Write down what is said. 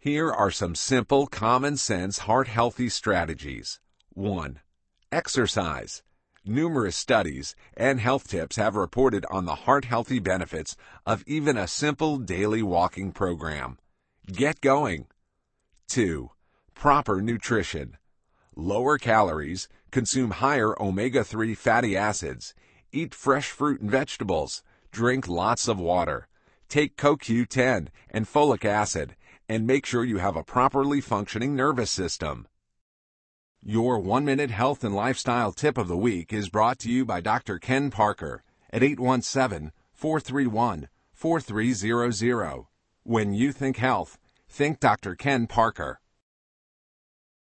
Here are some simple, common-sense, heart-healthy strategies. 1. Exercise. Numerous studies and health tips have reported on the heart-healthy benefits of even a simple daily walking program. Get going. 2. Proper nutrition. Lower calories, consume higher omega-3 fatty acids, eat fresh fruit and vegetables, drink lots of water, take CoQ10 and folic acid, and make sure you have a properly functioning nervous system. Your 1-minute health and lifestyle tip of the week is brought to you by Dr. Ken Parker at 817-431-4300. When you think health, think Dr. Ken Parker.